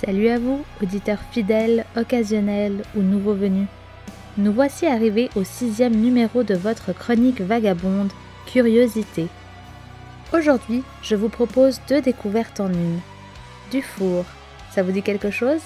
Salut à vous, auditeurs fidèles, occasionnels ou nouveaux venus. Nous voici arrivés au 6e numéro de votre chronique vagabonde, Curiosité. Aujourd'hui, je vous propose 2 découvertes en une. Dufour, ça vous dit quelque chose?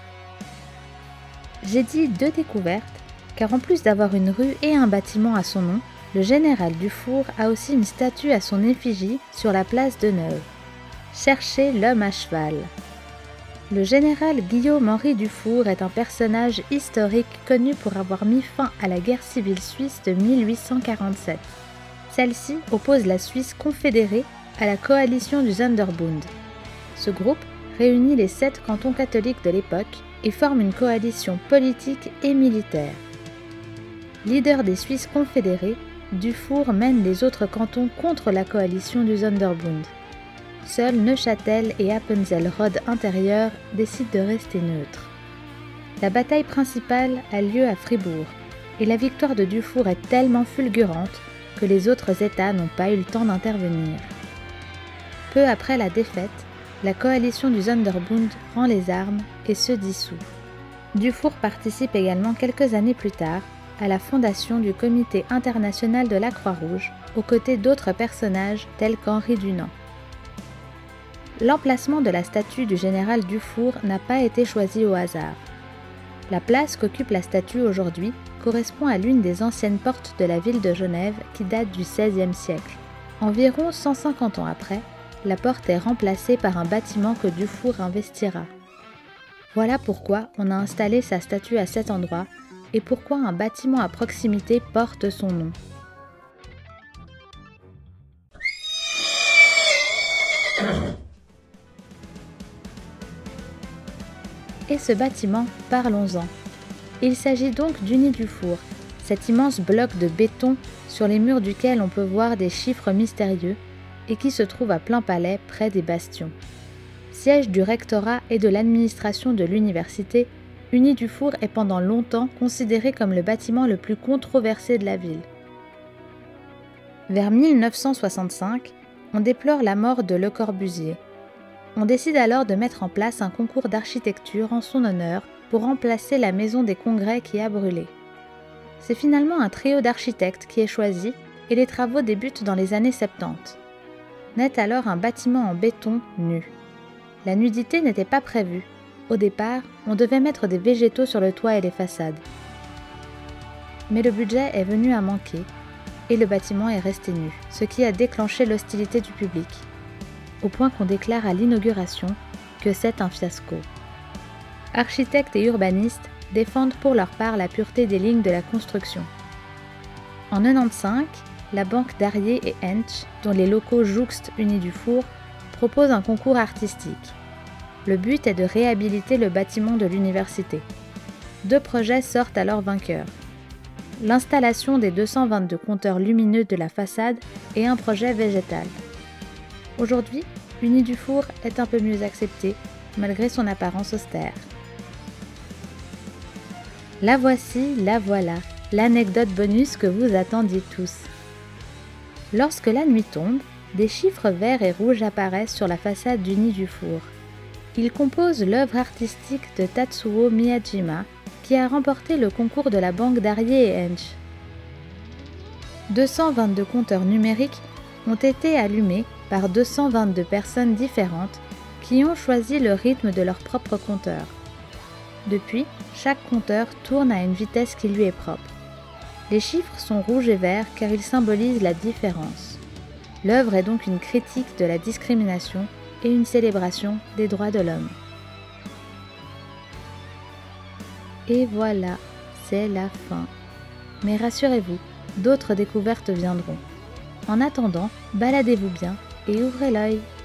J'ai dit 2 découvertes, car en plus d'avoir une rue et un bâtiment à son nom, le général Dufour a aussi une statue à son effigie sur la place de Neuve. Cherchez l'homme à cheval. Le général Guillaume-Henri Dufour est un personnage historique connu pour avoir mis fin à la guerre civile suisse de 1847. Celle-ci oppose la Suisse confédérée à la coalition du Sonderbund. Ce groupe réunit les 7 cantons catholiques de l'époque et forme une coalition politique et militaire. Leader des Suisses confédérés, Dufour mène les autres cantons contre la coalition du Sonderbund. Seuls Neuchâtel et Appenzell-Rhodes intérieur décident de rester neutres. La bataille principale a lieu à Fribourg, et la victoire de Dufour est tellement fulgurante que les autres États n'ont pas eu le temps d'intervenir. Peu après la défaite, la coalition du Sonderbund rend les armes et se dissout. Dufour participe également quelques années plus tard à la fondation du Comité international de la Croix-Rouge, aux côtés d'autres personnages tels qu'Henri Dunant. L'emplacement de la statue du général Dufour n'a pas été choisi au hasard. La place qu'occupe la statue aujourd'hui correspond à l'une des anciennes portes de la ville de Genève qui date du XVIe siècle. Environ 150 ans après, la porte est remplacée par un bâtiment que Dufour investira. Voilà pourquoi on a installé sa statue à cet endroit et pourquoi un bâtiment à proximité porte son nom. Et ce bâtiment, parlons-en. Il s'agit donc d'Unis Dufour, cet immense bloc de béton sur les murs duquel on peut voir des chiffres mystérieux et qui se trouve à plein palais près des bastions. Siège du rectorat et de l'administration de l'université, Unis Dufour est pendant longtemps considéré comme le bâtiment le plus controversé de la ville. Vers 1965, on déplore la mort de Le Corbusier. On décide alors de mettre en place un concours d'architecture en son honneur pour remplacer la maison des congrès qui a brûlé. C'est finalement un trio d'architectes qui est choisi et les travaux débutent dans les années 70. Naît alors un bâtiment en béton nu. La nudité n'était pas prévue. Au départ, on devait mettre des végétaux sur le toit et les façades. Mais le budget est venu à manquer et le bâtiment est resté nu, ce qui a déclenché l'hostilité du public, au point qu'on déclare à l'inauguration que c'est un fiasco. Architectes et urbanistes défendent pour leur part la pureté des lignes de la construction. En 1995, la banque Darrier et Hench, dont les locaux jouxtent Unis Dufour, propose un concours artistique. Le but est de réhabiliter le bâtiment de l'université. 2 projets sortent alors vainqueurs. L'installation des 222 compteurs lumineux de la façade et un projet végétal. Aujourd'hui, Unis Dufour est un peu mieux accepté, malgré son apparence austère. La voici, la voilà, l'anecdote bonus que vous attendiez tous. Lorsque la nuit tombe, des chiffres verts et rouges apparaissent sur la façade d'Unis Dufour. Ils composent l'œuvre artistique de Tatsuo Miyajima, qui a remporté le concours de la banque Darrier et Hench. 222 compteurs numériques ont été allumés par 222 personnes différentes qui ont choisi le rythme de leur propre compteur. Depuis, chaque compteur tourne à une vitesse qui lui est propre. Les chiffres sont rouges et verts car ils symbolisent la différence. L'œuvre est donc une critique de la discrimination et une célébration des droits de l'homme. Et voilà, c'est la fin. Mais rassurez-vous, d'autres découvertes viendront. En attendant, baladez-vous bien et ouvrez l'œil.